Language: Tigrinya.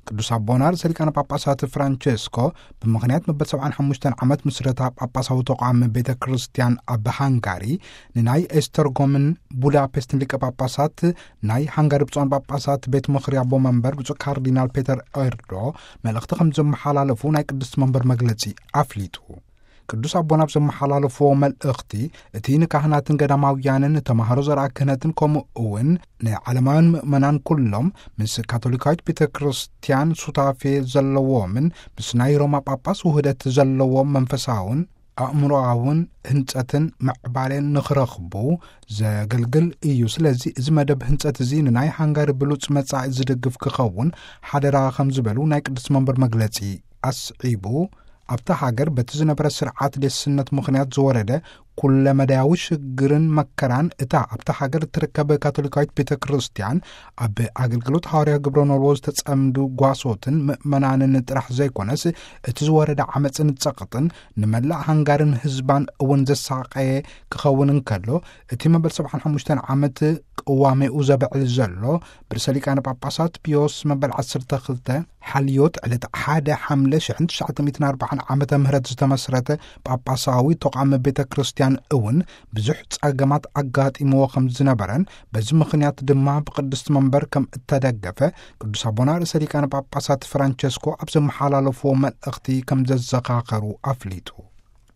ቅዱስ አቦና ርእሰ ሊቃነ ጳጳሳት ፍራንቼስኮ በምክንያት መበል 75 ዓመት ምስረታ ጳጳሳዊ ተቋም ቤተ ክርስቲያን ኣብ ሃንጋሪ ንናይ ኤስተርጎምን ቡዳፔስትን ሊቀ ጳጳሳት ናይ ሃንጋሪ ብፁዓን ጳጳሳት ቤት ምኽሪ ኣቦ መንበር ብፁዕ ካርዲናል ፔተር ኤርዶ መልእኽቲ ከም ዘመሓላለፉ ናይ ቅድስት መንበር መግለጺ ኣፍሊጡ። ቅዱስ አቦና ዘመሓላለፍዎ መልእኽቲ እቲ ንካህናትን ገዳማውያንን ተማሃሮ ዘርአ ክህነትን ከምኡ እውን ንዓለማውያን ምእመናን ኩሎም ምስ ካቶሊካዊት ቤተ ክርስቲያን ሱታፌ ዘለዎምን ምስ ናይ ሮማ ጳጳስ ውህደት ዘለዎም መንፈሳውን ኣእምሮአውን ህንጸትን ምዕባለን ንኽረኽቡ ዘገልግል እዩ። ስለዚ እዚ መደብ ህንጸት እዚ ንናይ ሃንጋሪ ብሉጽ መጻኢ ዝድግፍ ክኸውን ሓደራ ከም ዝበሉ ናይ ቅዱስ መንበር መግለጺ ኣስዒቡ ኣብታ ሃገር በቲ ዝነበረ ስርዓት ደስነት ምኽንያት ዝወረደ ኩለ መዳያዊ ሽግርን መከራን እታ ኣብታ ሃገር እትርከብ ካቶሊካዊት ቤተ ክርስቲያን ኣብ ኣገልግሎት ሐዋርያ ግብረ ኖልዎ ዝተጸምዱ ጓሶትን ምእመናንን ጥራሕ ዘይኮነስ እቲ ዝወረደ ዓመፅን ጸቕጥን ንመላእ ሃንጋርን ህዝባን እውን ዘሳቀየ ክኸውን እንከሎ እቲ መበል 75 ዓመት ቅዋሜኡ ዘብዕል ዘሎ ብርሰ ሊቃነ ጳጳሳት ፒዮስ መበል 12 ሓልዮት ዕለት 1 ሐምለ 1940 ዓመተ ምህረት ዝተመስረተ ጳጳሳዊ ተቋም ቤተ ክርስቲያን እውን ብዙሕ ጸገማት ኣጋጢምዎ ከም ዝነበረን በዚ ምኽንያት ድማ ብቅድስት መንበር ከም እተደገፈ ቅዱስ አቦና ርእሰ ሊቃነ ጳጳሳት ፍራንቼስኮ ኣብ ዘመሓላለፍዎ መልእኽቲ ከም ዘዘኻኸሩ ኣፍሊጡ።